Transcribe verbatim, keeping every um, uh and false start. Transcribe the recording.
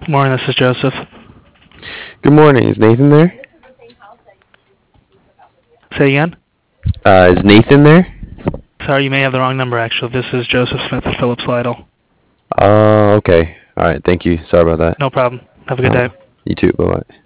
Good morning, this is Joseph. Good morning. Is Nathan there? Say again? Uh, is Nathan there? Sorry, you may have the wrong number, actually. This is Joseph Smith of Phillips Lytle. Oh, okay. All right. Thank you. Sorry about that. No problem. Have a good Uh, day. you too. Bye bye.